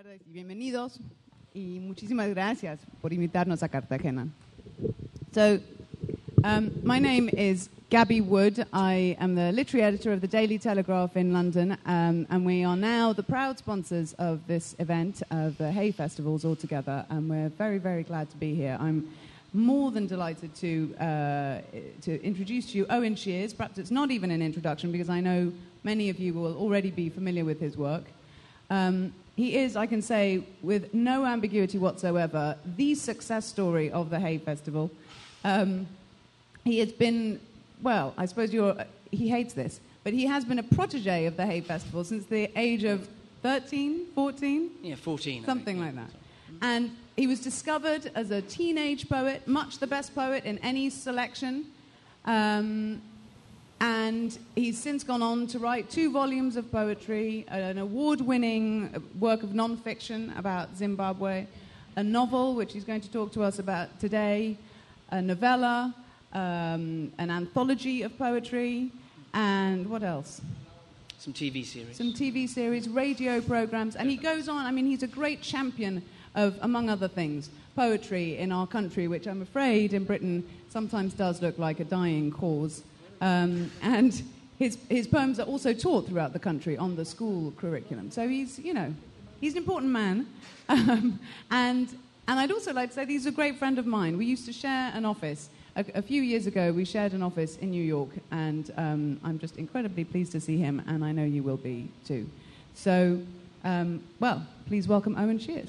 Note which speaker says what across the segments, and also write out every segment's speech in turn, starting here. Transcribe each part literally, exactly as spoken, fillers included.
Speaker 1: tardes y bienvenidos y muchísimas gracias por invitarnos a Cartagena. So, um, my name is Gabby Wood. I am the literary editor of the Daily Telegraph in London, um, and we are now the proud sponsors of this event, of the Hay Festivals altogether, and we're very, very glad to be here. I'm more than delighted to uh, to introduce to you Owen Shears. Perhaps it's not even an introduction because I know many of you will already be familiar with his work. Um, he is, I can say, with no ambiguity whatsoever, the success story of the Hay Festival. Um, he has been, well, I suppose you're, he hates this, but he has been a protege of the Hay Festival since the age of thirteen, fourteen?
Speaker 2: Yeah, fourteen.
Speaker 1: Something
Speaker 2: I think,
Speaker 1: like
Speaker 2: yeah.
Speaker 1: that. And he was discovered as a teenage poet, much the best poet in any selection. Um, and he's since gone on to write two volumes of poetry, an award-winning work of non-fiction about Zimbabwe, a novel, which he's going to talk to us about today, a novella, um, an anthology of poetry, and what else?
Speaker 2: Some T V series.
Speaker 1: Some T V series, radio programs, and he goes on. I mean, he's a great champion of, among other things, poetry in our country, which I'm afraid in Britain sometimes does look like a dying cause. Um, and his his poems are also taught throughout the country on the school curriculum. So he's, you know, he's an important man. Um, and and I'd also like to say that he's a great friend of mine. We used to share an office. A, a few years ago, we shared an office in New York, and um, I'm just incredibly pleased to see him, and I know you will be too. So, um, well, please welcome Owen Shears.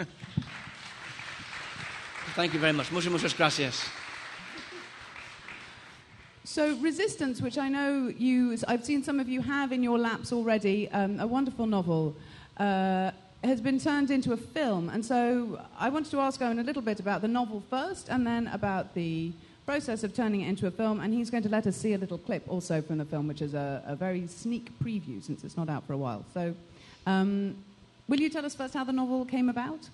Speaker 2: Thank you very much. Muchas, muchas gracias.
Speaker 1: So, Resistance, which I know you, I've seen some of you have in your laps already, um, a wonderful novel, uh, has been turned into a film. And so I wanted to ask Owen a little bit about the novel first, and then about the process of turning it into a film. And he's going to let us see a little clip also from the film, which is a, a very sneak preview since it's not out for a while. So, um, will you tell us first how the novel came about?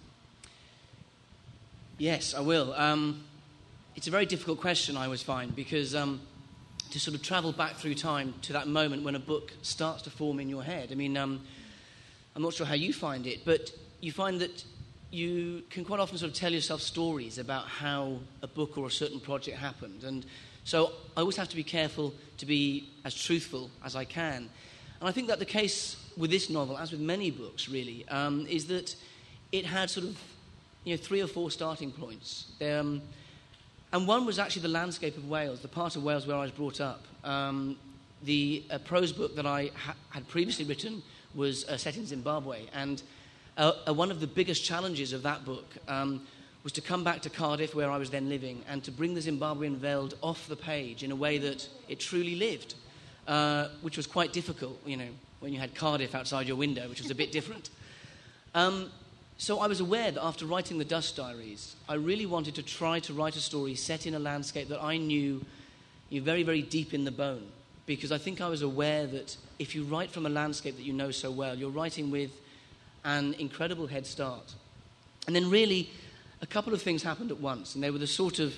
Speaker 2: Yes, I will. Um, it's a very difficult question, I always find, because um, to sort of travel back through time to that moment when a book starts to form in your head. I mean, um, I'm not sure how you find it, but you find that you can quite often sort of tell yourself stories about how a book or a certain project happened. And so I always have to be careful to be as truthful as I can. And I think that the case with this novel, as with many books really, um, is that it had sort of, you know, three or four starting points. Um, and one was actually the landscape of Wales, the part of Wales where I was brought up. Um, the uh, prose book that I ha- had previously written was uh, set in Zimbabwe. And uh, uh, one of the biggest challenges of that book um, was to come back to Cardiff, where I was then living, and to bring the Zimbabwean veld off the page in a way that it truly lived, uh, which was quite difficult, you know, when you had Cardiff outside your window, which was a bit different. Um, so I was aware that after writing the Dust Diaries, I really wanted to try to write a story set in a landscape that I knew, you know, very, very deep in the bone. Because I think I was aware that if you write from a landscape that you know so well, you're writing with an incredible head start. And then really, a couple of things happened at once, and they were the sort of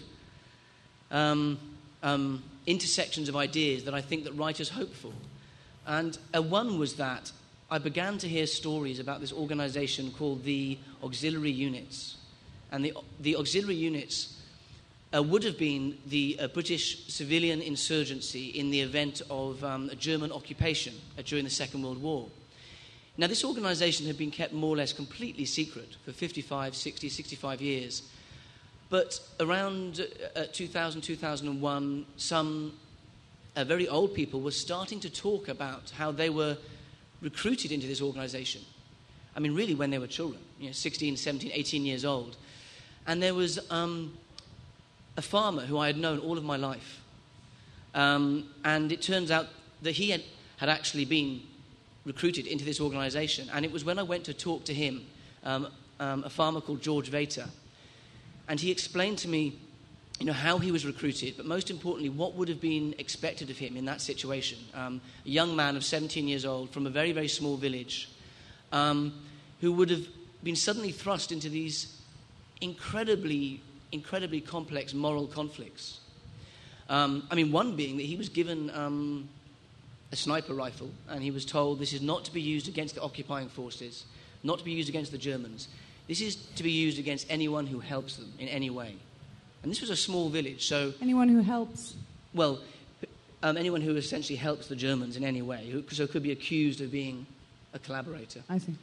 Speaker 2: um, um, intersections of ideas that I think that writers hope for. And uh, one was that I began to hear stories about this organisation called the Auxiliary Units. And the, the Auxiliary Units Uh, would have been the uh, British civilian insurgency in the event of um, a German occupation uh, during the Second World War. Now, this organisation had been kept more or less completely secret for fifty-five, sixty, sixty-five years. But around uh, two thousand, two thousand one, some uh, very old people were starting to talk about how they were recruited into this organisation. I mean, really, when they were children, you know, sixteen, seventeen, eighteen years old. And there was Um, a farmer who I had known all of my life. Um, and it turns out that he had, had actually been recruited into this organisation. And it was when I went to talk to him, um, um, a farmer called George Vater, and he explained to me, you know, how he was recruited, but most importantly, what would have been expected of him in that situation. Um, a young man of seventeen years old from a very, very small village, um, who would have been suddenly thrust into these incredibly incredibly complex moral conflicts. Um, I mean, one being that he was given um, a sniper rifle, and he was told this is not to be used against the occupying forces, not to be used against the Germans. This is to be used against anyone who helps them in any way. And this was a small village, so...
Speaker 1: Anyone who helps?
Speaker 2: Well, um, anyone who essentially helps the Germans in any way, who so could be accused of being a collaborator.
Speaker 1: I see.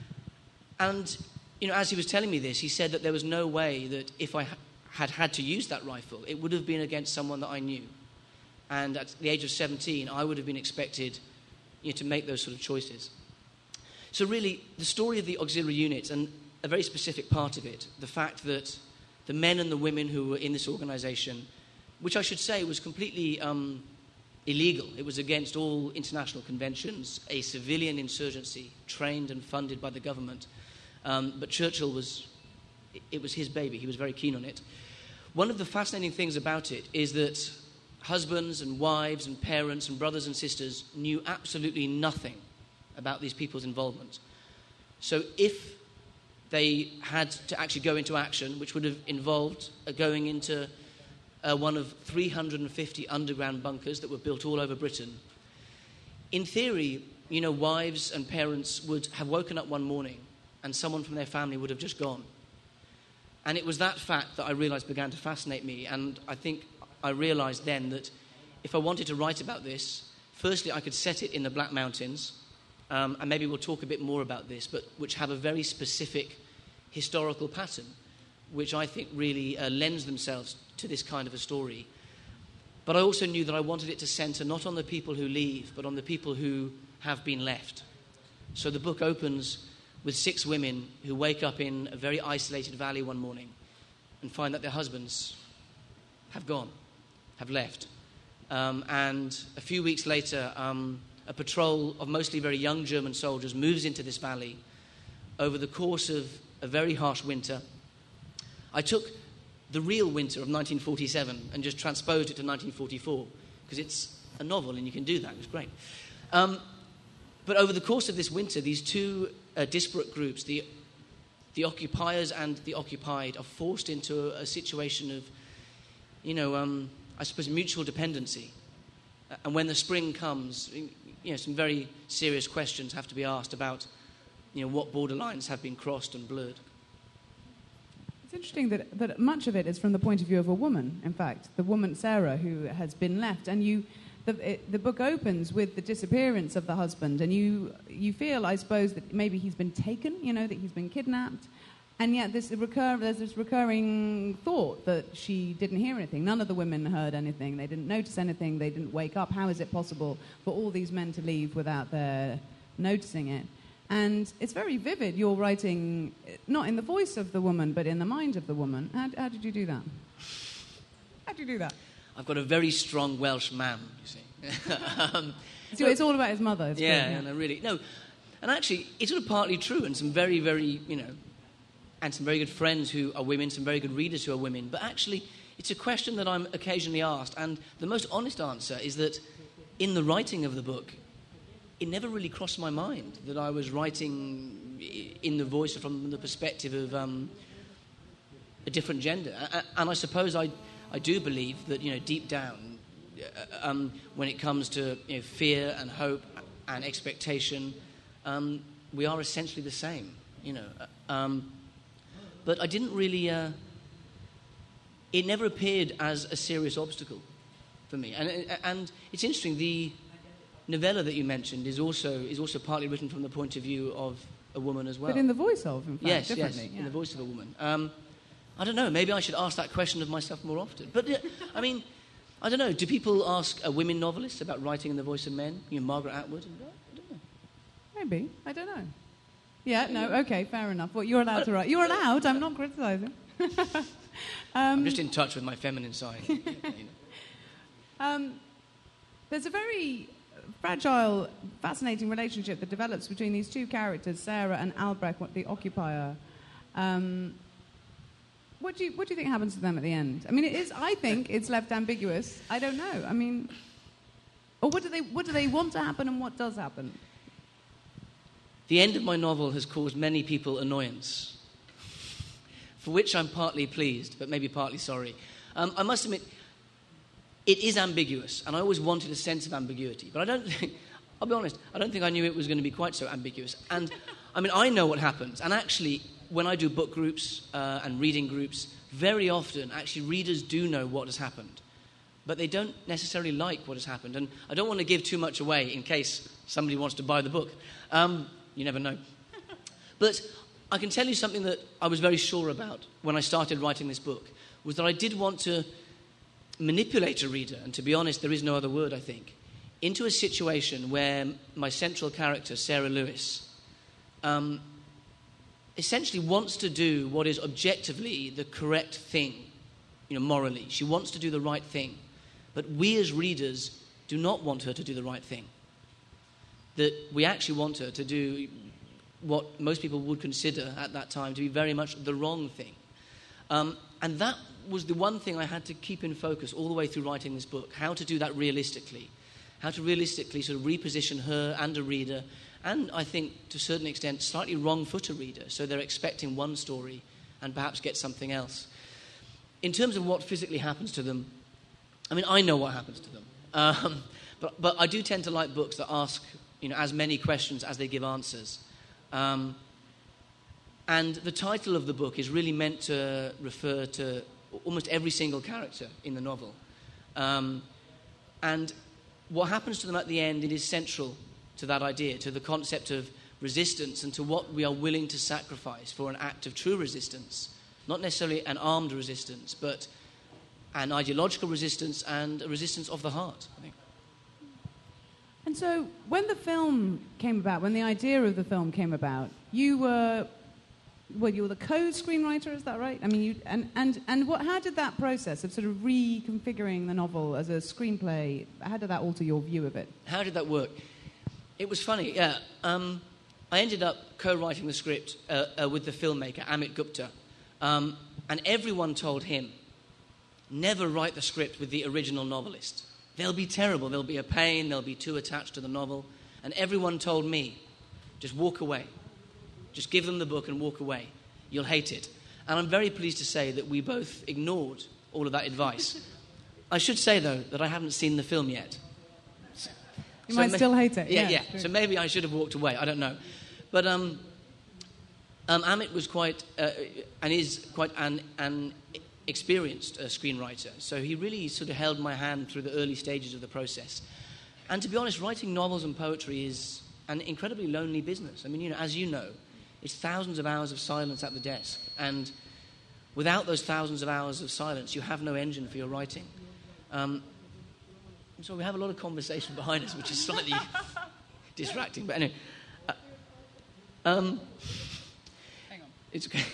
Speaker 2: And, you know, as he was telling me this, he said that there was no way that if I ha- had had to use that rifle, it would have been against someone that I knew. And at the age of seventeen, I would have been expected, you know, to make those sort of choices. So really, the story of the auxiliary units, and a very specific part of it, the fact that the men and the women who were in this organization, which I should say was completely um, illegal. It was against all international conventions, a civilian insurgency trained and funded by the government. Um, but Churchill was, it was his baby. He was very keen on it. One of the fascinating things about it is that husbands and wives and parents and brothers and sisters knew absolutely nothing about these people's involvement. So if they had to actually go into action, which would have involved uh, going into uh, one of three hundred fifty underground bunkers that were built all over Britain, in theory, you know, wives and parents would have woken up one morning and someone from their family would have just gone. And it was that fact that I realized began to fascinate me, and I think I realized then that if I wanted to write about this, firstly, I could set it in the Black Mountains, um, and maybe we'll talk a bit more about this, but which have a very specific historical pattern, which I think really uh, lends themselves to this kind of a story. But I also knew that I wanted it to center not on the people who leave, but on the people who have been left. So the book opens with six women who wake up in a very isolated valley one morning and find that their husbands have gone, have left. Um, and a few weeks later, um, a patrol of mostly very young German soldiers moves into this valley over the course of a very harsh winter. I took the real winter of nineteen forty-seven and just transposed it to nineteen forty-four, because it's a novel and you can do that. It was great. Um, but over the course of this winter, these two uh, disparate groups, the, the occupiers and the occupied, are forced into a, a situation of, you know, um, I suppose, mutual dependency. And when the spring comes, you know, some very serious questions have to be asked about, you know, what borderlines have been crossed and blurred.
Speaker 1: It's interesting that, that much of it is from the point of view of a woman, in fact, the woman Sarah who has been left. And you, the, it, the book opens with the disappearance of the husband, and you, you feel, I suppose, that maybe he's been taken, you know, that he's been kidnapped. And yet this recur, there's this recurring thought that she didn't hear anything. None of the women heard anything. They didn't notice anything. They didn't wake up. How is it possible for all these men to leave without their noticing it? And it's very vivid. You're writing not in the voice of the woman, but in the mind of the woman. How, how did you do that? How did you do that?
Speaker 2: I've got a very strong Welsh man, you see. um,
Speaker 1: so it's all about his mother. It's
Speaker 2: yeah,
Speaker 1: good, yeah,
Speaker 2: and I really... No, and actually, it's sort of partly true, and some very, very, you know... and some very good friends who are women, some very good readers who are women. But actually, it's a question that I'm occasionally asked, and the most honest answer is that in the writing of the book, it never really crossed my mind that I was writing in the voice from the perspective of um, a different gender. And I suppose I, I do believe that, you know, deep down, um, when it comes to, you know, fear and hope and expectation, um, we are essentially the same, you know. Um, But I didn't really... Uh, it never appeared as a serious obstacle for me. And, and it's interesting, the novella that you mentioned is also is also partly written from the point of view of a woman as well.
Speaker 1: But in the voice of, in fact,
Speaker 2: yes,
Speaker 1: differently.
Speaker 2: Yes,
Speaker 1: yeah.
Speaker 2: in the voice of a woman. Um, I don't know, maybe I should ask that question of myself more often. But, uh, I mean, I don't know, do people ask uh, women novelists about writing in the voice of men? You know, Margaret Atwood? I don't know.
Speaker 1: Maybe. I don't know. Yeah, no, okay, fair enough. Well, you're allowed to write. You're allowed, I'm not criticising. um,
Speaker 2: I'm just in touch with my feminine side. You know. um,
Speaker 1: there's a very fragile, fascinating relationship that develops between these two characters, Sarah and Albrecht, the occupier. Um, what do you what do you think happens to them at the end? I mean, it is. I think it's left ambiguous. I don't know. I mean, or what do they what do they want to happen, and what does happen?
Speaker 2: The end of my novel has caused many people annoyance, for which I'm partly pleased, but maybe partly sorry. Um, I must admit, it is ambiguous, and I always wanted a sense of ambiguity. But I don't think, I'll be honest, I don't think I knew it was going to be quite so ambiguous. And I mean, I know what happens. And actually, when I do book groups uh, and reading groups, very often, actually, readers do know what has happened. But they don't necessarily like what has happened. And I don't want to give too much away in case somebody wants to buy the book. Um, you never know. But I can tell you something that I was very sure about when I started writing this book, was that I did want to manipulate a reader, and to be honest, there is no other word, I think, into a situation where my central character, Sarah Lewis, um, essentially wants to do what is objectively the correct thing, you know, morally. She wants to do the right thing. But we as readers do not want her to do the right thing. That we actually want her to do what most people would consider at that time to be very much the wrong thing. Um, and that was the one thing I had to keep in focus all the way through writing this book, how to do that realistically, how to realistically sort of reposition her and a reader, and I think to a certain extent slightly wrong-foot a reader, so they're expecting one story and perhaps get something else. In terms of what physically happens to them, I mean, I know what happens to them, um, but, but I do tend to like books that ask, you know, as many questions as they give answers. Um, and the title of the book is really meant to refer to almost every single character in the novel. Um, and what happens to them at the end, it is central to that idea, to the concept of resistance and to what we are willing to sacrifice for an act of true resistance. Not necessarily an armed resistance, but an ideological resistance and a resistance of the heart, I think.
Speaker 1: And so when the film came about, when the idea of the film came about, you were, well, you were the co-screenwriter, is that right? I mean, you, and, and, and what, how did that process of sort of reconfiguring the novel as a screenplay, how did that alter your view of it?
Speaker 2: How did that work? It was funny, yeah. Um, I ended up co-writing the script uh, uh, with the filmmaker, Amit Gupta, um, and everyone told him, never write the script with the original novelist. They'll be terrible. They'll be a pain. They'll be too attached to the novel. And everyone told me, just walk away. Just give them the book and walk away. You'll hate it. And I'm very pleased to say that we both ignored all of that advice. I should say, though, that I haven't seen the film yet.
Speaker 1: You so might ma- still hate it.
Speaker 2: Yeah,
Speaker 1: yeah.
Speaker 2: yeah. So maybe I should have walked away. I don't know. But um, um, Amit was quite, uh, and is quite an... an experienced uh, screenwriter, so he really sort of held my hand through the early stages of the process. And to be honest, writing novels and poetry is an incredibly lonely business. I mean, you know, as you know, it's thousands of hours of silence at the desk, and without those thousands of hours of silence, you have no engine for your writing. Um, so we have a lot of conversation behind us, which is slightly distracting, but anyway. Uh, um, Hang on. It's okay.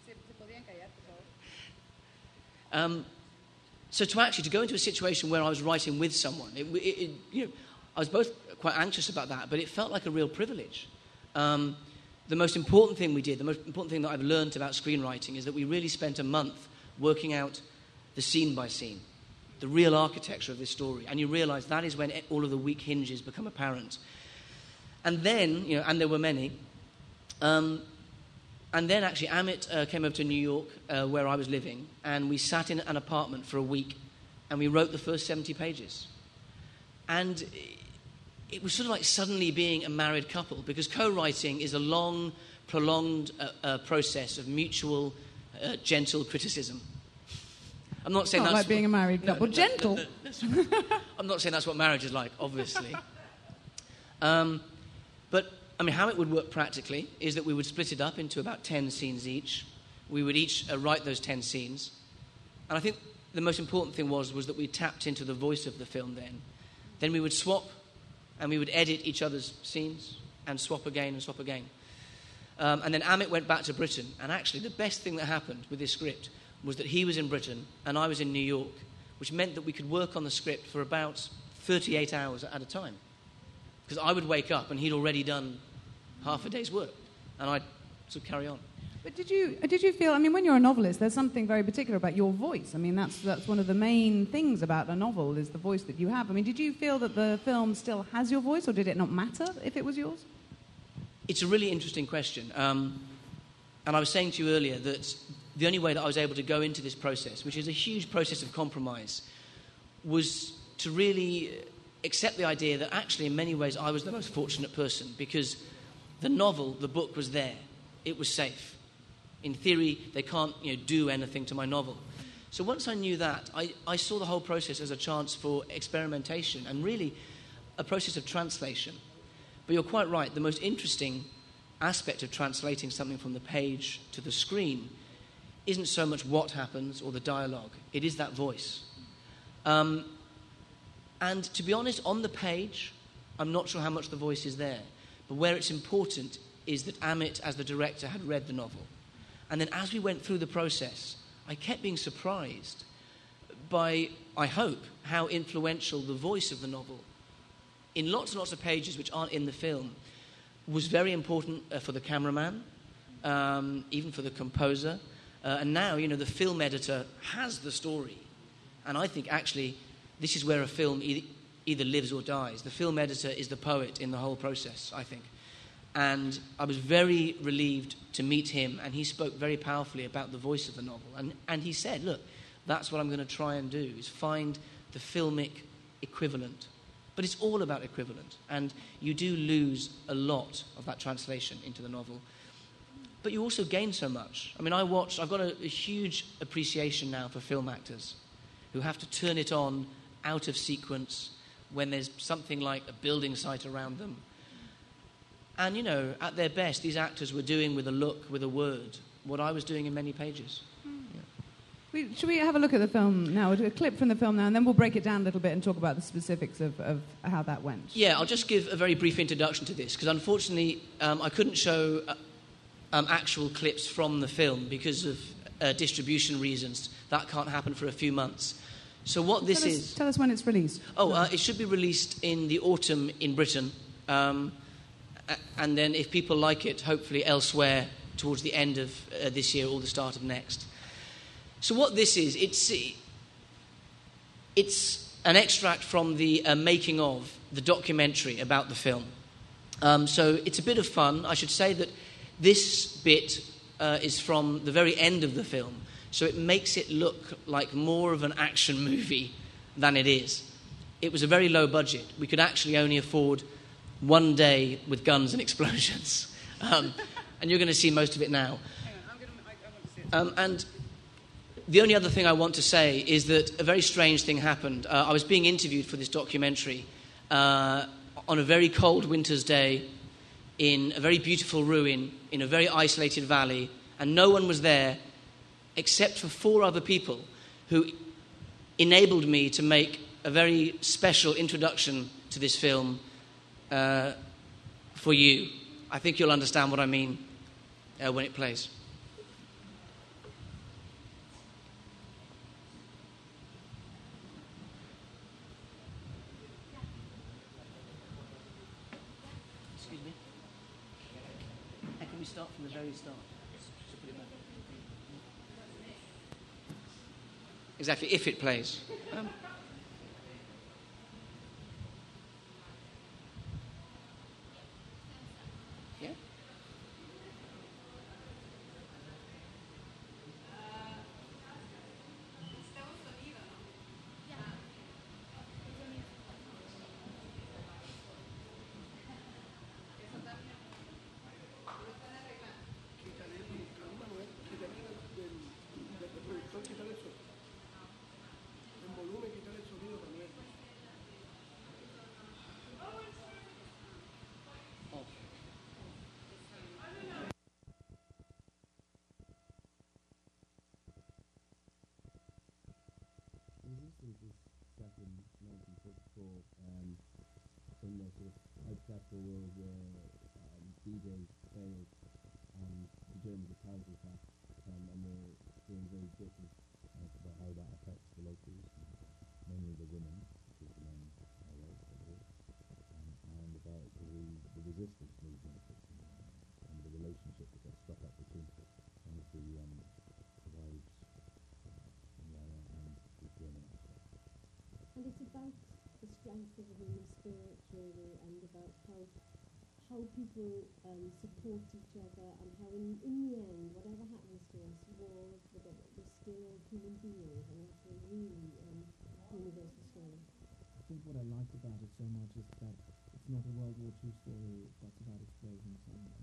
Speaker 2: Um, so to actually to go into a situation where I was writing with someone, it, it, it, you know, I was both quite anxious about that, but it felt like a real privilege. Um, the most important thing we did, the most important thing that I've learned about screenwriting is that we really spent a month working out the scene by scene, the real architecture of this story, and you realise that is when it, all of the weak hinges become apparent. And then, you know, and there were many. Um, And then actually Amit uh, came over to New York, uh, where I was living, and we sat in an apartment for a week, and we wrote the first seventy pages. And it was sort of like suddenly being a married couple, because co-writing is a long, prolonged uh, uh, process of mutual, uh, gentle criticism. I'm not saying
Speaker 1: not
Speaker 2: that's
Speaker 1: like being
Speaker 2: what,
Speaker 1: a married couple.
Speaker 2: No, no,
Speaker 1: gentle.
Speaker 2: No, no, no, I'm not saying that's what marriage is like, obviously. um, but... I mean, how it would work practically is that we would split it up into about ten scenes each. We would each uh, write those ten scenes. And I think the most important thing was, was that we tapped into the voice of the film then. Then we would swap, and we would edit each other's scenes, and swap again and swap again. Um, and then Amit went back to Britain. And actually, the best thing that happened with this script was that he was in Britain, and I was in New York, which meant that we could work on the script for about thirty-eight hours at a time. Because I would wake up and he'd already done half a day's work, and I'd sort of carry on.
Speaker 1: But did you did you feel? I mean, when you're a novelist, there's something very particular about your voice. I mean, that's that's one of the main things about a novel is the voice that you have. I mean, did you feel that the film still has your voice, or did it not matter if it was yours?
Speaker 2: It's a really interesting question, um, and I was saying to you earlier that the only way that I was able to go into this process, which is a huge process of compromise, was to really accept the idea that actually in many ways I was the most fortunate person, because The novel, the book was there. It was safe. In theory, they can't, you know, do anything to my novel. So once I knew that, I, I saw the whole process as a chance for experimentation and really a process of translation. But you're quite right. The most interesting aspect of translating something from the page to the screen isn't so much what happens or the dialogue. It is that voice. Um, and to be honest, on the page, I'm not sure how much the voice is there. But where it's important is that Amit, as the director, had read the novel. And then as we went through the process, I kept being surprised by, I hope, how influential the voice of the novel, in lots and lots of pages which aren't in the film, was very important uh, for the cameraman, um, even for the composer. Uh, and now, you know, the film editor has the story. And I think, actually, this is where a film e- either lives or dies. The film editor is the poet in the whole process, I think. And I was very relieved to meet him, and he spoke very powerfully about the voice of the novel. And, and he said, look, that's what I'm going to try and do, is find the filmic equivalent. But it's all about equivalent, and you do lose a lot of that translation into the novel. But you also gain so much. I mean, I watched, I've got a, a huge appreciation now for film actors who have to turn it on out of sequence when there's something like a building site around them. And, you know, at their best, these actors were doing with a look, with a word, what I was doing in many pages. Mm. Yeah.
Speaker 1: We, should we have a look at the film now? We'll do a clip from the film now, and then we'll break it down a little bit and talk about the specifics of, of how that went.
Speaker 2: Yeah, I'll just give a very brief introduction to this, because unfortunately um, I couldn't show uh, um, actual clips from the film because of uh, distribution reasons. That can't happen for a few months. So what this
Speaker 1: tell us,
Speaker 2: is...
Speaker 1: Tell us when it's released.
Speaker 2: Oh, uh, it should be released in the autumn in Britain. Um, and then if people like it, hopefully elsewhere towards the end of uh, this year or the start of next. So what this is, it's, it's an extract from the uh, making of the documentary about the film. Um, so it's a bit of fun. I should say that this bit uh, is from the very end of the film, so it makes it look like more of an action movie than it is. It was a very low budget. We could actually only afford one day with guns and explosions. Um, and you're going to see most of it now.
Speaker 1: Hang on, I'm gonna, I, I want to see it.
Speaker 2: Um, and the only other thing I want to say is that a very strange thing happened. Uh, I was being interviewed for this documentary uh, on a very cold winter's day in a very beautiful ruin in a very isolated valley, and no one was there except for four other people who enabled me to make a very special introduction to this film uh, for you. I think you'll understand what I mean uh, when it plays. Excuse me. And can we start from the very start? So put it back. Exactly, if it plays. Um, yeah?
Speaker 3: This is back in nineteen forty-four, um, in the sort of hypothetical world where um, D Day failed and the Germans are powerful attack, um, and they're being very different uh, about how that affects the locals, mainly the women, because the men are right for the war, um, and about the, the resistance movement um, and the relationship that gets struck up between one of the um, wives and Lara and the German aspect.
Speaker 4: And it's about the strength of the human spirit, really, and about how how people um, support each other, and how in, in the end, whatever happens to us, wars, whatever, we're still human beings, and that's a really um, universal story.
Speaker 3: I think what I like about it so much is that it's not a World War Two story that's about explosions and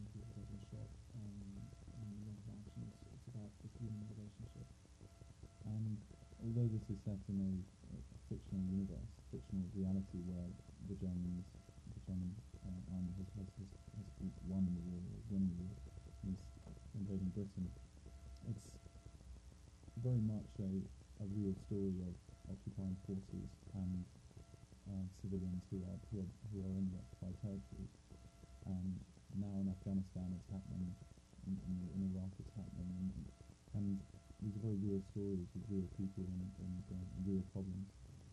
Speaker 3: this is set in a, a fictional universe, fictional reality where the Germans, the German uh, army has, has, has, has won the war, or winning the war, is invading Britain. It's very much a, a real story of occupying forces and uh, civilians who are, who are who are in the occupied territories. And now in Afghanistan it's happening, in, in, in Iraq it's happening, and, and these are very real stories with real people and, and uh, real problems.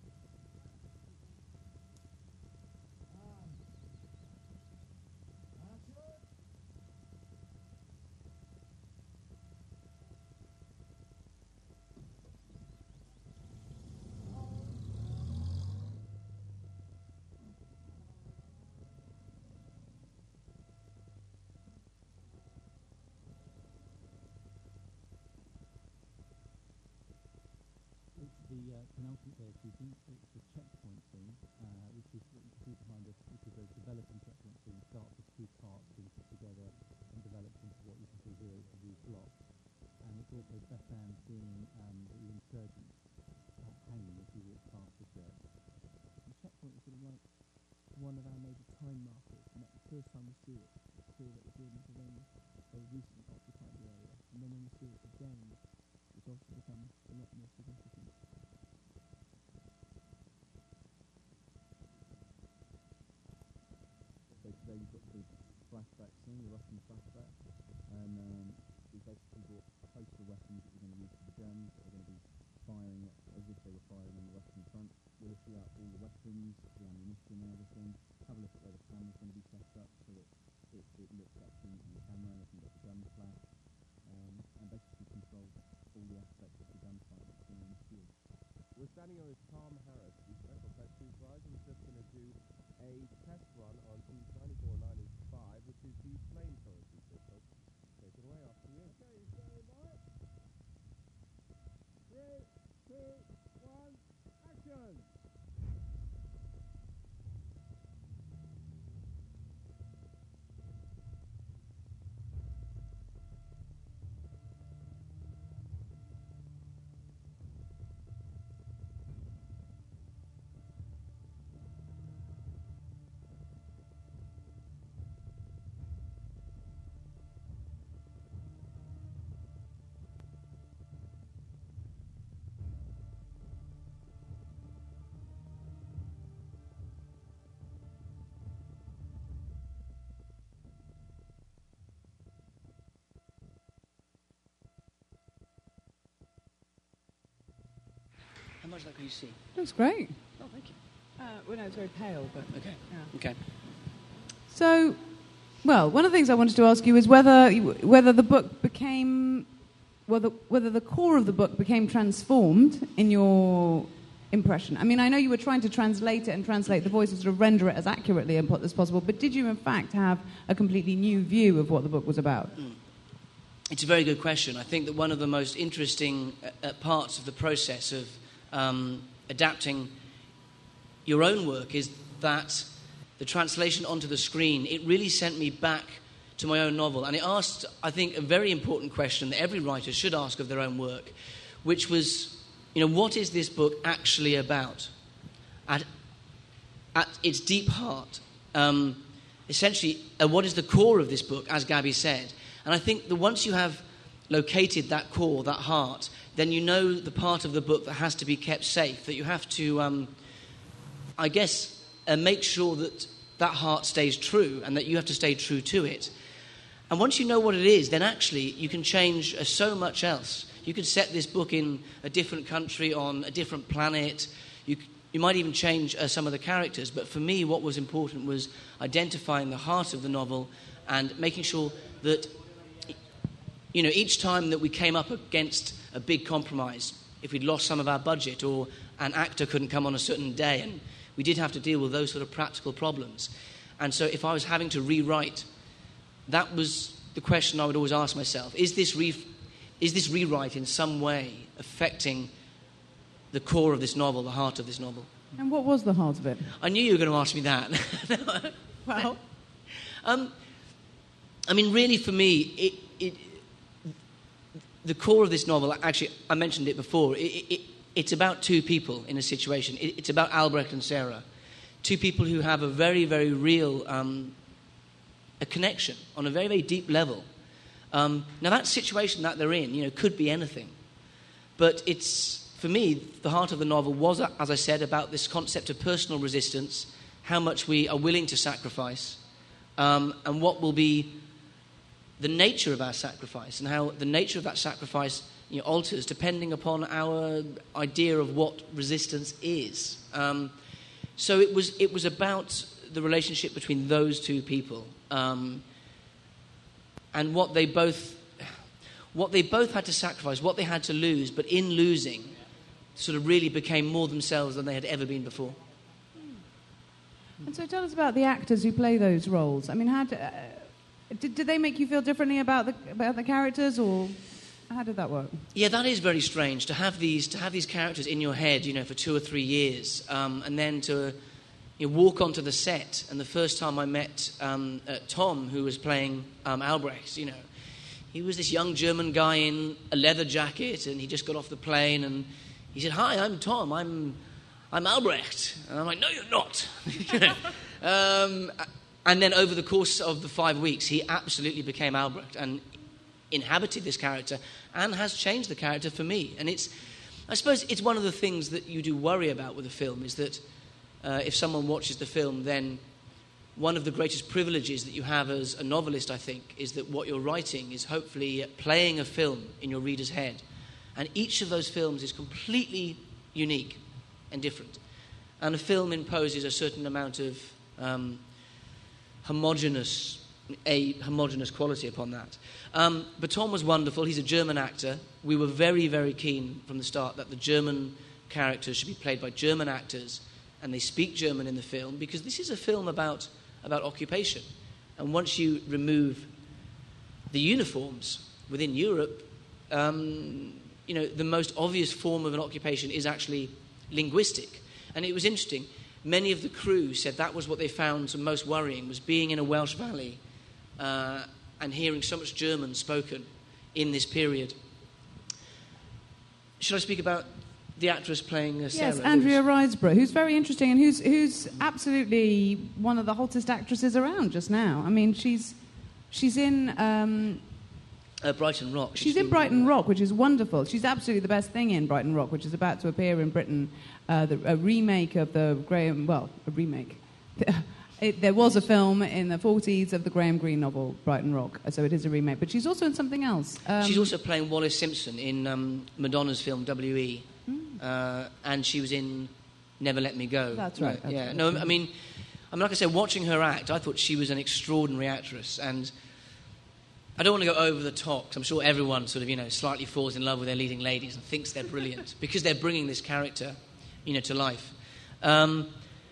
Speaker 3: The uh, penultimate day of shooting, it's the checkpoint scene, uh, which is what you see behind us, which is a developing checkpoint scene. It starts with two parts being put together and develops into what you can see here as the Rouge block. And it's also Bethan seeing um, the insurgents uh, hanging as you walk past the church. The checkpoint is sort of like one of our major time markers, and that's the first time we see it. It's clear that the Germans have only very recently occupied the area, and then when we see it again, it's obviously become a lot more significant. So today you've got the flashback scene, the Russian flashback, and um, we basically brought a host of weapons that we're going to use for the Germans that are going to be firing as if they were firing on the Russian front. We'll issue out all the weapons, the ammunition and everything, have a look at where the camera's going to be set up so that it, it looks excellent on the camera, looking at the gun flash, um, and basically control all the aspects of the gunfight that's going on in the field.
Speaker 5: We're standing here with Tom Harris, the Special Effects Supervisor, who's just going to do a test run on Piece ninety-four ninety-five, which is the flamethrower pistol. Take it away, off to you. Okay, you ready, boy? Three, two, one, action!
Speaker 2: How much of that can you see?
Speaker 1: Looks great.
Speaker 2: Oh, thank you.
Speaker 1: Uh, well, no, it's very pale, but
Speaker 2: Okay.
Speaker 1: yeah.
Speaker 2: Okay.
Speaker 1: So, well, one of the things I wanted to ask you is whether whether the book became whether whether the core of the book became transformed in your impression. I mean, I know you were trying to translate it and translate the voice and sort of render it as accurately as possible, but did you in fact have a completely new view of what the book was about?
Speaker 2: Mm. It's a very good question. I think that one of the most interesting uh, parts of the process of um, adapting your own work is that the translation onto the screen, it really sent me back to my own novel. And it asked, I think, a very important question that every writer should ask of their own work, which was, you know, what is this book actually about? At, at its deep heart, um, essentially, uh, what is the core of this book, as Gabby said? And I think that once you have located that core, that heart, then you know the part of the book that has to be kept safe, that you have to, um, I guess, uh, make sure that that heart stays true and that you have to stay true to it. And once you know what it is, then actually you can change uh, so much else. You could set this book in a different country, on a different planet. You, you might even change uh, some of the characters. But for me, what was important was identifying the heart of the novel and making sure that, you know, each time that we came up against a big compromise, if we'd lost some of our budget or an actor couldn't come on a certain day, and we did have to deal with those sort of practical problems. And so if I was having to rewrite, that was the question I would always ask myself. Is this, re- is this rewrite in some way affecting the core of this novel, the heart of this novel?
Speaker 1: And what was the heart of it?
Speaker 2: I knew you were going to ask me that.
Speaker 1: Well,
Speaker 2: um, I mean, really for me, it, it, the core of this novel, actually, I mentioned it before, it, it, it's about two people in a situation. It, it's about Albrecht and Sarah, two people who have a very, very real um, a connection on a very, very deep level. Um, now, that situation that they're in, you know, could be anything. But it's, for me, the heart of the novel was, as I said, about this concept of personal resistance, how much we are willing to sacrifice, um, and what will be the nature of our sacrifice, and how the nature of that sacrifice, you know, alters depending upon our idea of what resistance is. Um, so it was, it was about the relationship between those two people, um, and what they both, what they both had to sacrifice, what they had to lose, but in losing, sort of really became more themselves than they had ever been before.
Speaker 1: And so tell us about the actors who play those roles. I mean, how do, uh, did, did they make you feel differently about the about the characters, or how did that work?
Speaker 2: Yeah, that is very strange to have these to have these characters in your head, you know, for two or three years, um, and then to you know, walk onto the set. And the first time I met um, uh, Tom, who was playing um, Albrecht, you know, he was this young German guy in a leather jacket, and he just got off the plane, and he said, "Hi, I'm Tom. I'm I'm Albrecht." And I'm like, "No, you're not." um, and then over the course of the five weeks, he absolutely became Albrecht and inhabited this character, and has changed the character for me. And it's, I suppose, it's one of the things that you do worry about with a film, is that uh, if someone watches the film, then one of the greatest privileges that you have as a novelist, I think, is that what you're writing is hopefully playing a film in your reader's head. And each of those films is completely unique and different. And a film imposes a certain amount of um, homogenous, a homogenous quality upon that. Um, but Tom was wonderful. He's a German actor. We were very, very keen from the start that the German characters should be played by German actors, and they speak German in the film, because this is a film about, about occupation. And once you remove the uniforms within Europe, um, you know, the most obvious form of an occupation is actually linguistic. And it was interesting. Many of the crew said that was what they found most worrying, was being in a Welsh valley uh, and hearing so much German spoken in this period. Should I speak about the actress playing uh, Sarah?
Speaker 1: Yes, Andrea Riseborough, who's very interesting and who's who's absolutely one of the hottest actresses around just now. I mean, she's she's in um,
Speaker 2: uh, Brighton Rock.
Speaker 1: She's, she's in Brighton Rock, which is wonderful. She's absolutely the best thing in Brighton Rock, which is about to appear in Britain. Uh, the, a remake of the Graham, well, a remake. It, there was a film in the forties of the Graham Greene novel, Brighton Rock, so it is a remake. But she's also in something else. Um,
Speaker 2: she's also playing Wallis Simpson in um, Madonna's film W E, mm. uh, and she was in Never Let Me Go.
Speaker 1: That's right. That's
Speaker 2: yeah,
Speaker 1: right.
Speaker 2: no, I mean, I mean, like I said, watching her act, I thought she was an extraordinary actress, and I don't want to go over the top, because I'm sure everyone sort of, you know, slightly falls in love with their leading ladies and thinks they're brilliant because they're bringing this character, you know, to life. Um,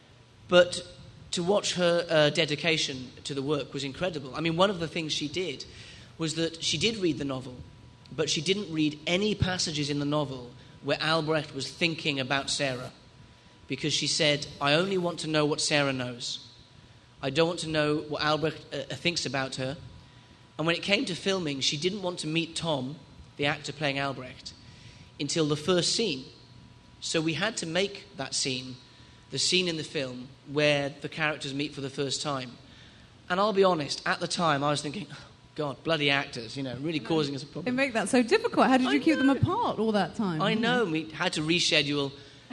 Speaker 2: but to watch her uh, dedication to the work was incredible. I mean, one of the things she did was that she did read the novel, but she didn't read any passages in the novel where Albrecht was thinking about Sarah, because she said, I only want to know what Sarah knows. I don't want to know what Albrecht uh, thinks about her. And when it came to filming, she didn't want to meet Tom, the actor playing Albrecht, until the first scene. So we had to make that scene, the scene in the film where the characters meet for the first time. And I'll be honest, at the time I was thinking, oh, God, bloody actors, you know, really causing us a problem.
Speaker 1: They make that so difficult. How did you
Speaker 2: I
Speaker 1: keep
Speaker 2: know.
Speaker 1: them apart all that time?
Speaker 2: I know, we had to reschedule.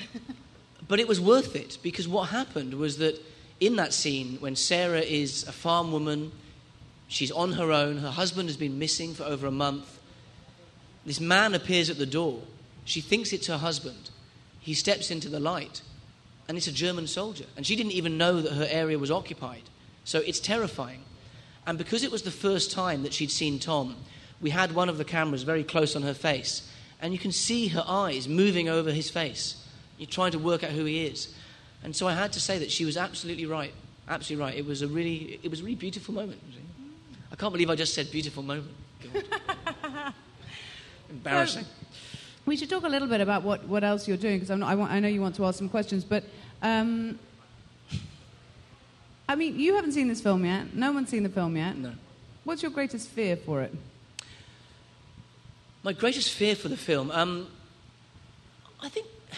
Speaker 2: But it was worth it, because what happened was that in that scene, when Sarah is a farm woman, she's on her own, her husband has been missing for over a month, this man appears at the door. She thinks it's her husband. He steps into the light, and it's a German soldier. And she didn't even know that her area was occupied. So it's terrifying. And because it was the first time that she'd seen Tom, we had one of the cameras very close on her face, and you can see her eyes moving over his face. You're trying to work out who he is. And so I had to say that she was absolutely right. Absolutely right. It was a really, it was a really beautiful moment. I can't believe I just said beautiful moment. Embarrassing.
Speaker 1: So, we should talk a little bit about what, what else you're doing, because I'm not, I, want, I know you want to ask some questions, but um, I mean, you haven't seen this film yet. No one's seen the film yet.
Speaker 2: No.
Speaker 1: What's your greatest fear for it?
Speaker 2: My greatest fear for the film, um, I think,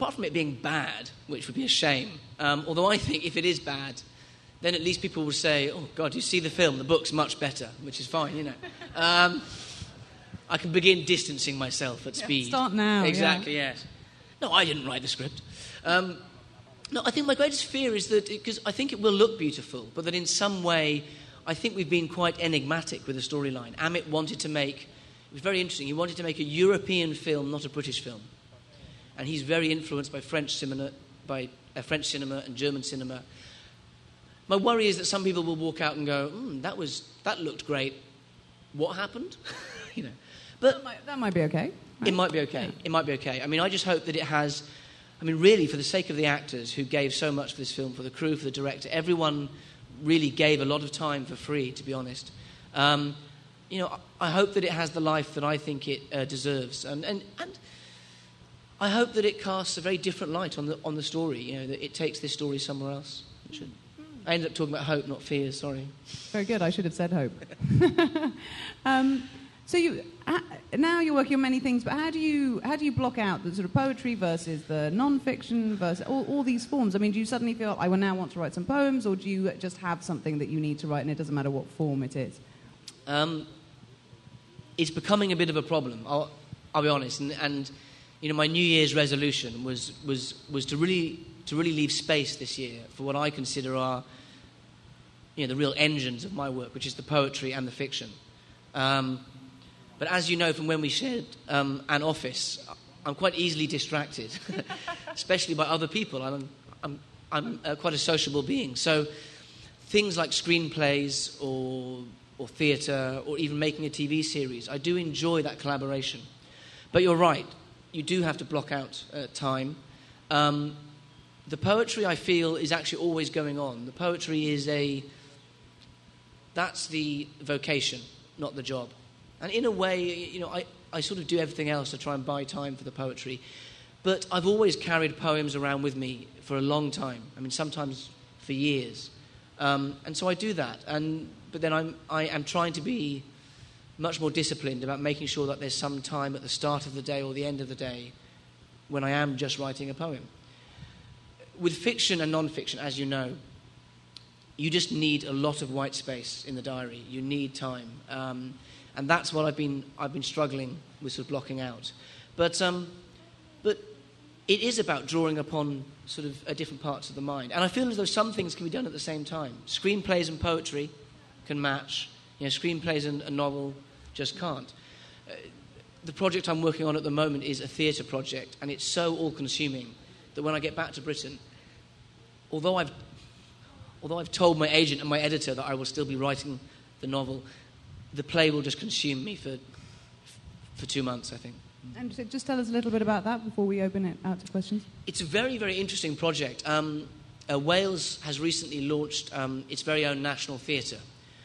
Speaker 2: apart from it being bad, which would be a shame, um, although I think if it is bad, then at least people will say, oh, God, you see the film, the book's much better, which is fine, you know. Um, I can begin distancing myself at
Speaker 1: Yeah,
Speaker 2: speed.
Speaker 1: start now,
Speaker 2: Exactly, yes. No, I didn't write the script. Um, no, I think my greatest fear is that, because I think it will look beautiful, but that in some way, I think we've been quite enigmatic with the storyline. Amit wanted to make, it was very interesting, he wanted to make a European film, not a British film. And he's very influenced by French cinema, by uh, French cinema and German cinema. My worry is that some people will walk out and go, mm, that was that looked great. What happened? you know, but
Speaker 1: That might, that might be okay. Right?
Speaker 2: it might be okay. It might be okay. I mean, I just hope that it has. I mean, really, for the sake of the actors who gave so much for this film, for the crew, for the director, everyone really gave a lot of time for free. To be honest, um, you know, I hope that it has the life that I think it uh, deserves, and and and. I hope that it casts a very different light on the on the story. You know, that it takes this story somewhere else. It should. I ended up talking about hope, not fears. Sorry.
Speaker 1: Very good. I should have said hope. um, so you uh, now you're working on many things, but how do you how do you block out the sort of poetry versus the non-fiction versus all, all these forms? I mean, do you suddenly feel I will now want to write some poems, or do you just have something that you need to write, and it doesn't matter what form it is?
Speaker 2: Um, it's becoming a bit of a problem. I'll I'll be honest, and. and You know, my New Year's resolution was was was to really to really leave space this year for what I consider are, you know, the real engines of my work, which is the poetry and the fiction. Um, but as you know from when we shared um, an office, I'm quite easily distracted, especially by other people. I'm I'm I'm uh, quite a sociable being, so things like screenplays or or theatre or even making a T V series, I do enjoy that collaboration. But you're right. You do have to block out uh, time. Um, the poetry, I feel, is actually always going on. The poetry is a... That's the vocation, not the job. And in a way, you know, I, I sort of do everything else to try and buy time for the poetry. But I've always carried poems around with me for a long time. I mean, sometimes for years. Um, and so I do that. And But then I'm, I am trying to be much more disciplined about making sure that there's some time at the start of the day or the end of the day when I am just writing a poem. With fiction and non-fiction, as you know, you just need a lot of white space in the diary. You need time. Um, and that's what I've been I've been struggling with sort of blocking out. But um, but it is about drawing upon sort of uh, different parts of the mind. And I feel as though some things can be done at the same time. Screenplays and poetry can match. You know, screenplays and a novel just can't. Uh, the project I'm working on at the moment is a theatre project, and it's so all-consuming that when I get back to Britain, although I've, although I've told my agent and my editor that I will still be writing the novel, the play will just consume me for for two months, I think.
Speaker 1: And so just tell us a little bit about that before we open it out to questions.
Speaker 2: It's a very, very interesting project. Um, uh, Wales has recently launched um, its very own national theatre.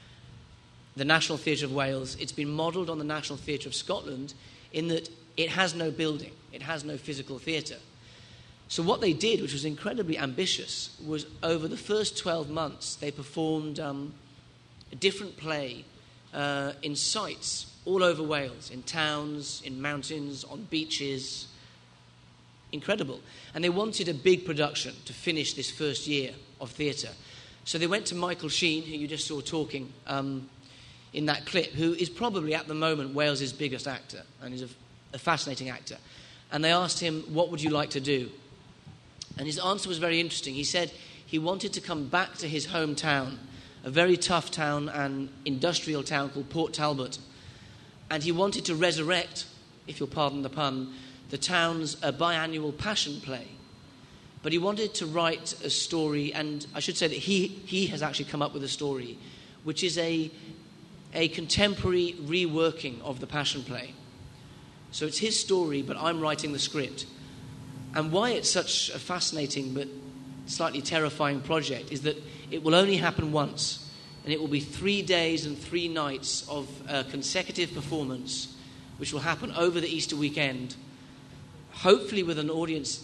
Speaker 2: The National Theatre of Wales. It's been modelled on the National Theatre of Scotland in that it has no building, it has no physical theatre. So what they did, which was incredibly ambitious, was over the first twelve months they performed um, a different play uh, in sites all over Wales, in towns, in mountains, on beaches. Incredible. And they wanted a big production to finish this first year of theatre. So they went to Michael Sheen, who you just saw talking um, in that clip, who is probably at the moment Wales's biggest actor, and is a, a fascinating actor. And they asked him, what would you like to do? And his answer was very interesting. He said he wanted to come back to his hometown, a very tough town, an industrial town called Port Talbot. And he wanted to resurrect, if you'll pardon the pun, the town's uh, biannual passion play. But he wanted to write a story, and I should say that he, he has actually come up with a story, which is a, a contemporary reworking of the passion play. So it's his story, but I'm writing the script. And why it's such a fascinating but slightly terrifying project is that it will only happen once, and it will be three days and three nights of uh, consecutive performance, which will happen over the Easter weekend, hopefully with an audience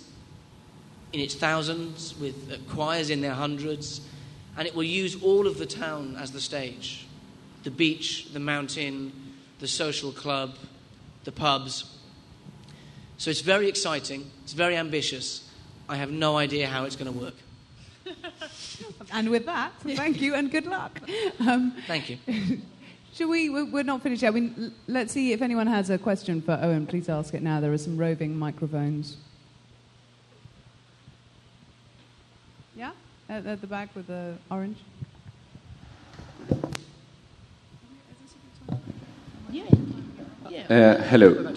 Speaker 2: in its thousands, with uh, choirs in their hundreds, and it will use all of the town as the stage. The beach, the mountain, the social club, the pubs. So it's very exciting. It's very ambitious. I have no idea how it's going to work.
Speaker 1: And with that, thank you and good luck. Um,
Speaker 2: Thank you.
Speaker 1: Shall we? We're not finished yet. I mean, l- let's see if anyone has a question for Owen. Please ask it now. There are some roving microphones. Yeah, at, at the back with the orange.
Speaker 2: Yeah. Yeah.
Speaker 6: Uh, hello.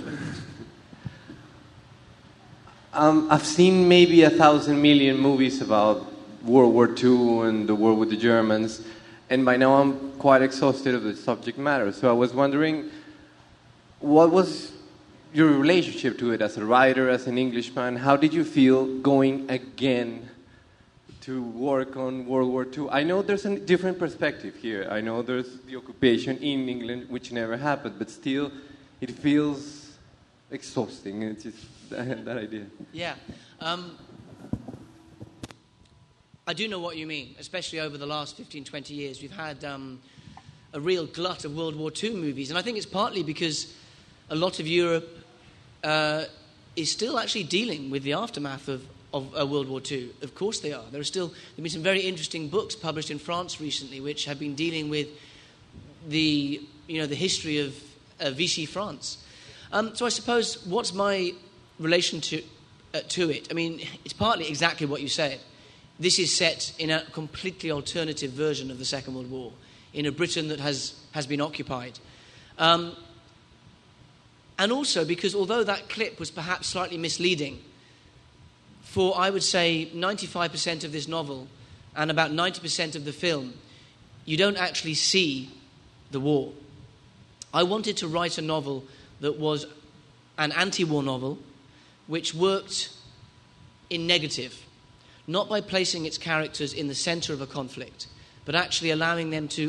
Speaker 6: Um, I've seen maybe a thousand million movies about World War Two and the war with the Germans, and by now I'm quite exhausted of the subject matter. So I was wondering, what was your relationship to it as a writer, as an Englishman? How did you feel going again to work on World War Two? I know there's a different perspective here. I know there's the occupation in England, which never happened, but still, it feels exhausting. It's just that, that idea.
Speaker 2: Yeah. Um, I do know what you mean, especially over the last fifteen, twenty years. We've had um, a real glut of World War Two movies, and I think it's partly because a lot of Europe uh, is still actually dealing with the aftermath of, of uh, World War Two. Of course they are. There are still there have been some very interesting books published in France recently, which have been dealing with the you know the history of uh, Vichy France. Um, so I suppose what's my relation to uh, to it? I mean, it's partly exactly what you said. This is set in a completely alternative version of the Second World War, in a Britain that has, has been occupied. Um, and also because although that clip was perhaps slightly misleading, for I would say ninety-five percent of this novel and about ninety percent of the film, you don't actually see the war. I wanted to write a novel that was an anti-war novel which worked in negative. Not by placing its characters in the center of a conflict, but actually allowing them to,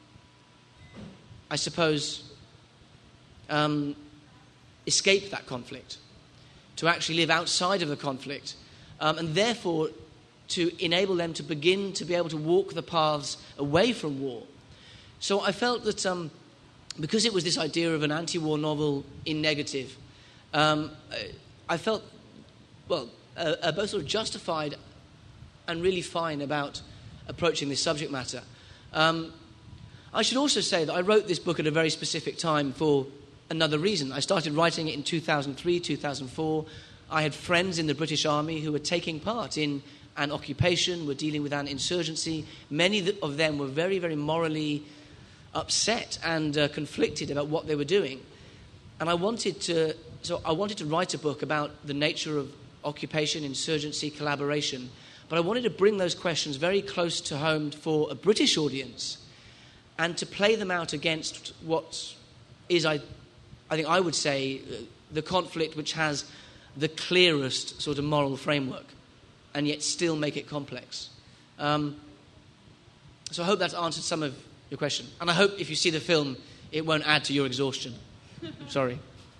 Speaker 2: I suppose, um, escape that conflict, to actually live outside of the conflict, um, and therefore to enable them to begin to be able to walk the paths away from war. So I felt that um, because it was this idea of an anti-war novel in negative, um, I felt, well, uh, uh, both sort of justified and really fine about approaching this subject matter. Um, I should also say that I wrote this book at a very specific time for another reason. I started writing it in two thousand three, two thousand four. I had friends in the British Army who were taking part in an occupation, were dealing with an insurgency. Many of them were very, very morally upset and uh, conflicted about what they were doing. And I wanted to, so I wanted to write a book about the nature of occupation, insurgency, collaboration. But I wanted to bring those questions very close to home for a British audience and to play them out against what is, I, I think I would say, uh, the conflict which has the clearest sort of moral framework and yet still make it complex. Um, so I hope that's answered some of your question. And I hope if you see the film, it won't add to your exhaustion. I'm sorry.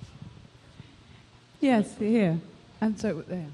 Speaker 1: Yes, here. And so there.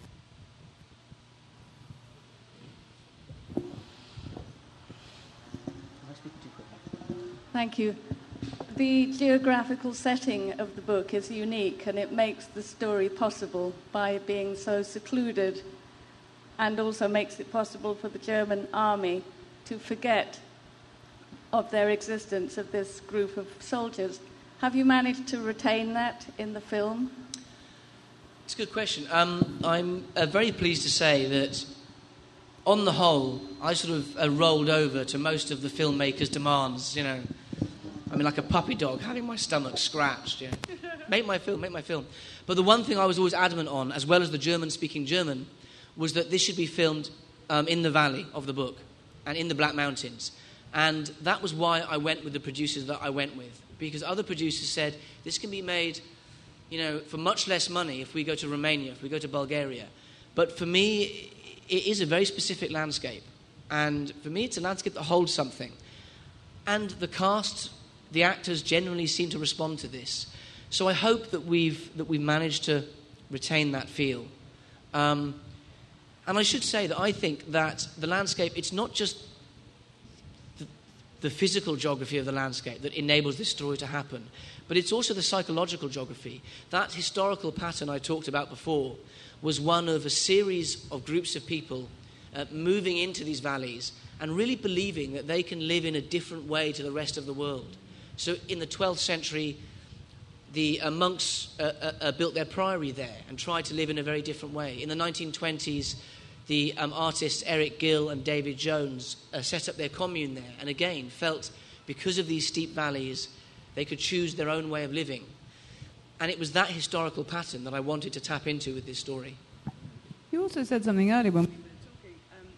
Speaker 7: Thank you. The geographical setting of the book is unique, and it makes the story possible by being so secluded, and also makes it possible for the German army to forget of their existence, of this group of soldiers. Have you managed to retain that in the film?
Speaker 2: It's a good question. Um, I'm uh, very pleased to say that on the whole, I sort of uh, rolled over to most of the filmmaker's demands, you know. I mean, like a puppy dog having my stomach scratched, you know. Make my film, make my film. But the one thing I was always adamant on, as well as the German-speaking German, was that this should be filmed um, in the valley of the book and in the Black Mountains. And that was why I went with the producers that I went with. Because other producers said, this can be made, you know, for much less money if we go to Romania, if we go to Bulgaria. But for me, it is a very specific landscape. And for me, it's a landscape that holds something. And the cast, the actors generally seem to respond to this. So I hope that we've that we've managed to retain that feel. Um, and I should say that I think that the landscape, it's not just the, the physical geography of the landscape that enables this story to happen, but it's also the psychological geography. That historical pattern I talked about before was one of a series of groups of people uh, moving into these valleys and really believing that they can live in a different way to the rest of the world. So in the twelfth century, the uh, monks uh, uh, uh, built their priory there and tried to live in a very different way. In the nineteen twenties, the um, artists Eric Gill and David Jones uh, set up their commune there and again felt because of these steep valleys they could choose their own way of living. And it was that historical pattern that I wanted to tap into with this story.
Speaker 1: You also said something earlier when we were talking.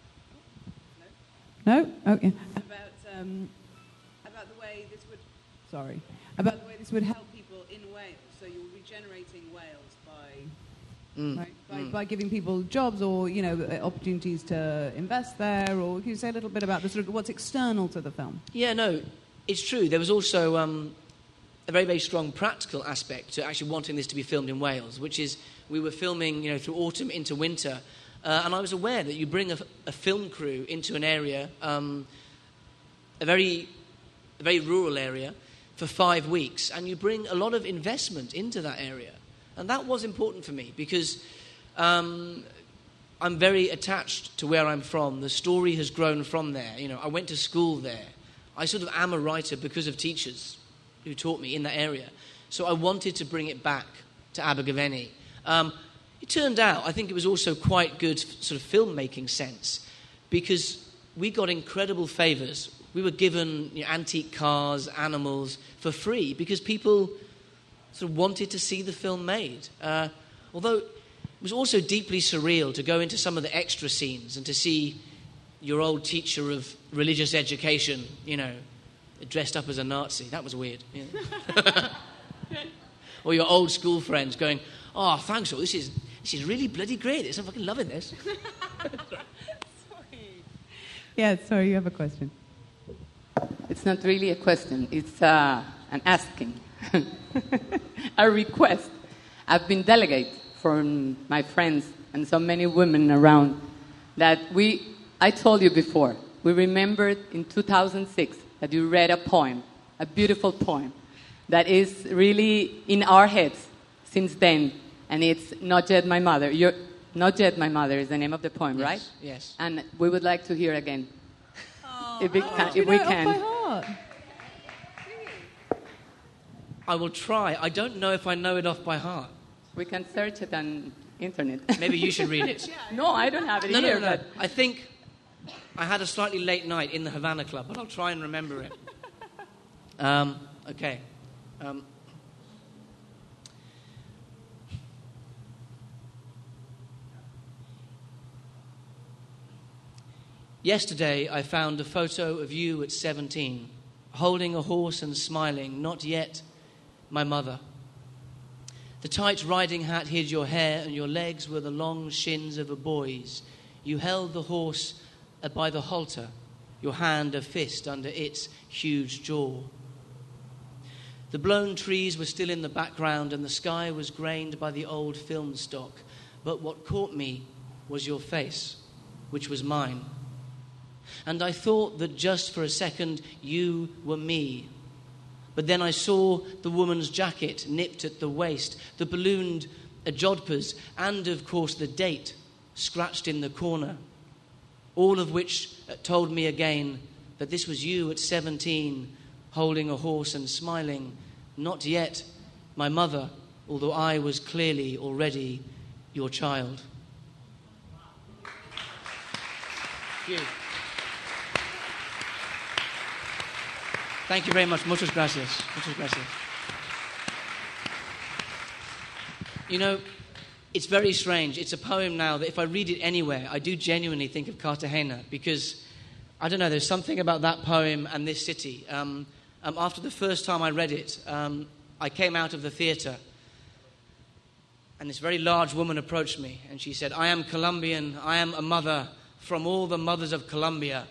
Speaker 1: Um, no? Okay. About, um, about the way this would... Sorry. About the way this would help people in Wales. So you're regenerating Wales by...
Speaker 2: Mm.
Speaker 1: Right, by,
Speaker 2: Mm.
Speaker 1: by giving people jobs or, you know, opportunities to invest there, or can you say a little bit about the sort of what's external to the film?
Speaker 2: Yeah, no, it's true. There was also um, a very, very strong practical aspect to actually wanting this to be filmed in Wales, which is we were filming, you know, through autumn into winter, uh, and I was aware that you bring a, a film crew into an area, um, a very, a very rural area, for five weeks, and you bring a lot of investment into that area. And that was important for me because um, I'm very attached to where I'm from. The story has grown from there. You know, I went to school there. I sort of am a writer because of teachers who taught me in that area. So I wanted to bring it back to Abergavenny. Um, it turned out, I think it was also quite good sort of filmmaking sense because we got incredible favours. We were given, you know, antique cars, animals for free because people sort of wanted to see the film made. Uh, although it was also deeply surreal to go into some of the extra scenes and to see your old teacher of religious education, you know, dressed up as a Nazi. That was weird. You know? Or your old school friends going, "Oh, thanks, all. This is this is really bloody great. I'm fucking loving this."
Speaker 1: Yeah, sorry, you have a question.
Speaker 8: It's not really a question. It's uh, an asking. A request. I've been delegate from my friends and so many women around that we, I told you before, we remembered in two thousand six that you read a poem, a beautiful poem that is really in our heads since then, and it's Not Yet My Mother. You're, Not Yet My Mother is the name of the poem,
Speaker 2: Yes,
Speaker 8: right?
Speaker 2: yes.
Speaker 8: And we would like to hear again.
Speaker 1: Oh,
Speaker 8: if we
Speaker 1: oh,
Speaker 8: can.
Speaker 1: do you
Speaker 8: If we
Speaker 1: know it off
Speaker 8: can.
Speaker 1: by heart?
Speaker 2: I will try. I don't know if I know it off by heart.
Speaker 8: We can search it on internet.
Speaker 2: Maybe you should read it.
Speaker 8: No, I don't have it
Speaker 2: No,
Speaker 8: here.
Speaker 2: no, no.
Speaker 8: But
Speaker 2: I think I had a slightly late night in the Havana Club, but I'll try and remember it. Um, okay. Um, Yesterday, I found a photo of you at seventeen, holding a horse and smiling, not yet my mother. The tight riding hat hid your hair, and your legs were the long shins of a boy's. You held the horse by the halter, your hand a fist under its huge jaw. The blown trees were still in the background, and the sky was grained by the old film stock. But what caught me was your face, which was mine. And I thought that just for a second you were me. But then I saw the woman's jacket nipped at the waist, the ballooned jodhpurs, and of course the date scratched in the corner. All of which told me again that this was you at seventeen, holding a horse and smiling. Not yet my mother, although I was clearly already your child. Thank you. Thank you very much. Muchas gracias. Muchas gracias. You know, it's very strange. It's a poem now that if I read it anywhere, I do genuinely think of Cartagena because, I don't know, there's something about that poem and this city. Um, um, after the first time I read it, um, I came out of the theatre and this very large woman approached me and she said, "I am Colombian. I am a mother from all the mothers of Colombia."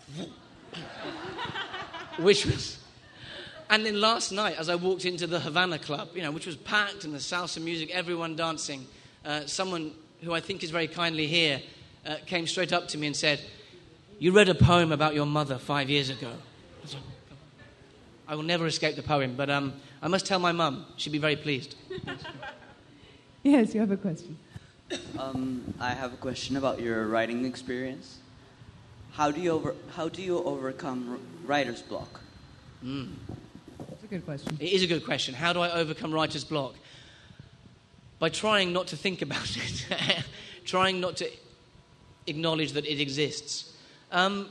Speaker 2: Which was... And then last night, as I walked into the Havana Club, you know, which was packed and the salsa music, everyone dancing, uh, someone who I think is very kindly here uh, came straight up to me and said, "You read a poem about your mother five years ago." I will never escape the poem, but um, I must tell my mum. She'd be very pleased.
Speaker 1: Yes, you have a question.
Speaker 9: Um, I have a question about your writing experience. How do you over How do you overcome writer's block?
Speaker 2: Mm.
Speaker 1: That's a good question.
Speaker 2: It is a good question. How do I overcome writer's block? By trying not to think about it, trying not to acknowledge that it exists. Um,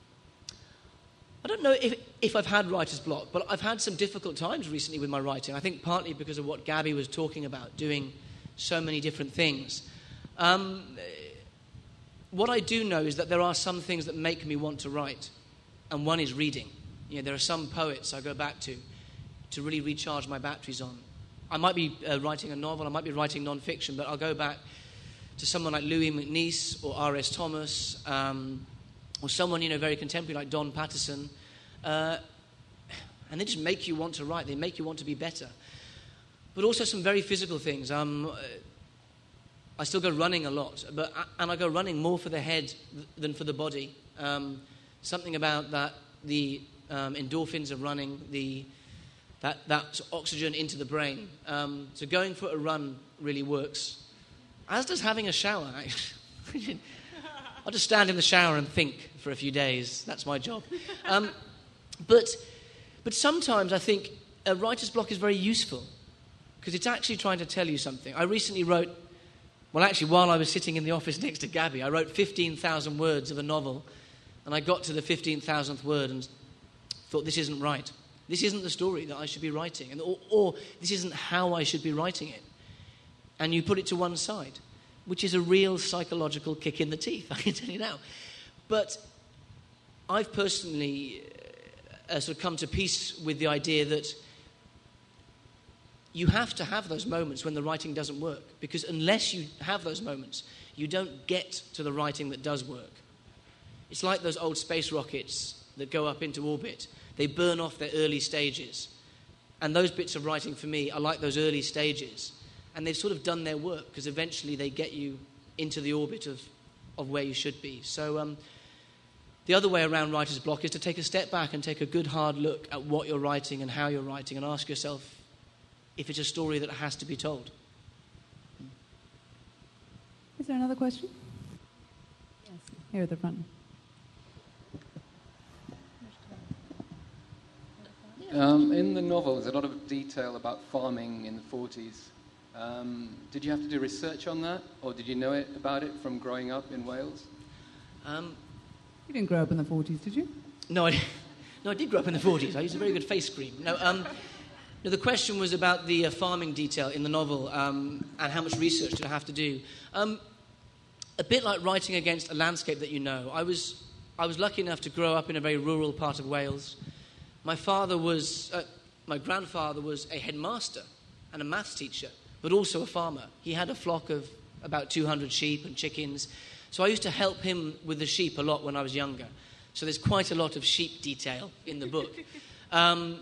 Speaker 2: I don't know if, if I've had writer's block, but I've had some difficult times recently with my writing. I think partly because of what Gabby was talking about, doing so many different things. Um, what I do know is that there are some things that make me want to write, and one is reading. You know, there are some poets I go back to to really recharge my batteries on. I might be uh, writing a novel, I might be writing non-fiction, but I'll go back to someone like Louis MacNeice or R S Thomas, um, or someone, you know, very contemporary like Don Patterson, uh, and they just make you want to write. They make you want to be better. But also some very physical things. Um, I still go running a lot, but and I go running more for the head than for the body. Um, something about that, the um, endorphins of running, the that that oxygen into the brain. Um, so going for a run really works. As does having a shower. I'll just stand in the shower and think for a few days. That's my job. Um, but but sometimes I think a writer's block is very useful because it's actually trying to tell you something. I recently wrote, well, actually, while I was sitting in the office next to Gabby, I wrote fifteen thousand words of a novel, and I got to the fifteen thousandth word and thought, this isn't right. This isn't the story that I should be writing, and or, or this isn't how I should be writing it. And you put it to one side, which is a real psychological kick in the teeth, I can tell you now. But I've personally uh, sort of come to peace with the idea that you have to have those moments when the writing doesn't work, because unless you have those moments, you don't get to the writing that does work. It's like those old space rockets that go up into orbit. They burn off their early stages. And those bits of writing for me are like those early stages. And they've sort of done their work because eventually they get you into the orbit of, of where you should be. So um, the other way around writer's block is to take a step back and take a good hard look at what you're writing and how you're writing and ask yourself if it's a story that has to be told.
Speaker 1: Is there another question? Yes, here at the front.
Speaker 10: Um, in the novel, there's a lot of detail about farming in the forties. Um, did you have to do research on that, or did you know it about it from growing up in Wales?
Speaker 2: Um,
Speaker 1: you didn't grow up in the forties, did you?
Speaker 2: No, I, no, I did grow up in the forties. I used a very good face cream. No, um, no the question was about the uh, farming detail in the novel um, and how much research did I have to do. Um, a bit like writing against a landscape that you know. I was, I was lucky enough to grow up in a very rural part of Wales. My father was, uh, my grandfather was a headmaster and a maths teacher, but also a farmer. He had a flock of about two hundred sheep and chickens. So I used to help him with the sheep a lot when I was younger. So there's quite a lot of sheep detail in the book. Um,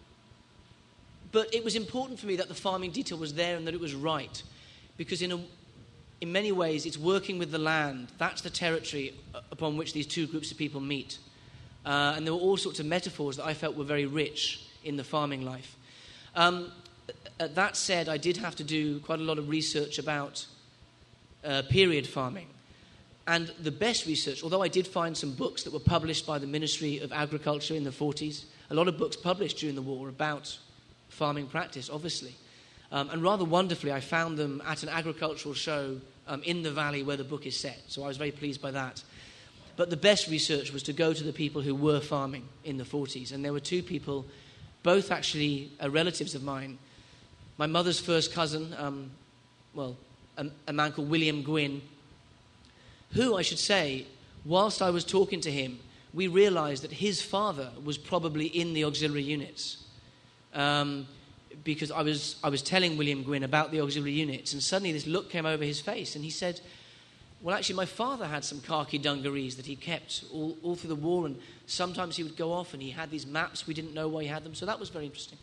Speaker 2: but it was important for me that the farming detail was there and that it was right. Because in, a, in many ways, it's working with the land. That's the territory upon which these two groups of people meet. Uh, and there were all sorts of metaphors that I felt were very rich in the farming life. Um, uh, that said, I did have to do quite a lot of research about uh, period farming. And the best research, although I did find some books that were published by the Ministry of Agriculture in the forties, a lot of books published during the war about farming practice, obviously. Um, and rather wonderfully, I found them at an agricultural show um, in the valley where the book is set. So I was very pleased by that. But the best research was to go to the people who were farming in the forties. And there were two people, both actually uh, relatives of mine. My mother's first cousin, um, well, a, a man called William Gwynn, who, I should say, whilst I was talking to him, we realised that his father was probably in the auxiliary units. Um, because I was, I was telling William Gwynn about the auxiliary units, and suddenly this look came over his face, and he said, well, actually, my father had some khaki dungarees that he kept all, all through the war, and sometimes he would go off and he had these maps. We didn't know why he had them, so that was very interesting.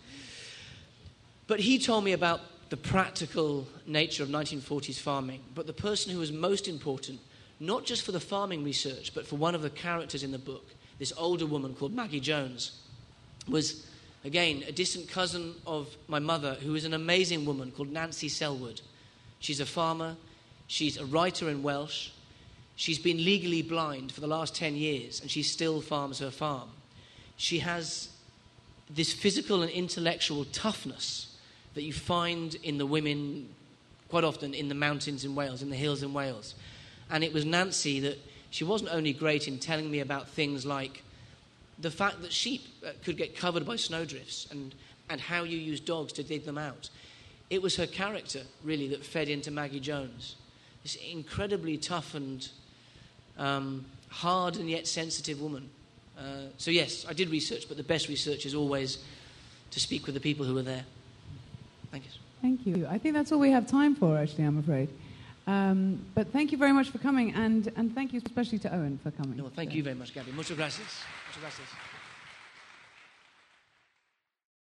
Speaker 2: But he told me about the practical nature of nineteen forties farming. But the person who was most important, not just for the farming research, but for one of the characters in the book, this older woman called Maggie Jones, was Again, a distant cousin of my mother, who is an amazing woman called Nancy Selwood. She's a farmer. She's a writer in Welsh. She's been legally blind for the last ten years, and she still farms her farm. She has this physical and intellectual toughness that you find in the women quite often in the mountains in Wales, in the hills in Wales. And it was Nancy that she wasn't only great in telling me about things like the fact that sheep uh, could get covered by snowdrifts and, and how you use dogs to dig them out. It was her character, really, that fed into Maggie Jones. This incredibly tough and um, hard and yet sensitive woman. Uh, so yes, I did research, but the best research is always to speak with the people who were there. Thank you.
Speaker 1: Thank you. I think that's all we have time for, actually, I'm afraid. Um, but thank you very much for coming, and, and thank you especially to Owen for coming.
Speaker 2: No, thank
Speaker 1: so.
Speaker 2: you very much, Gabby. Muchas gracias. Muchas gracias.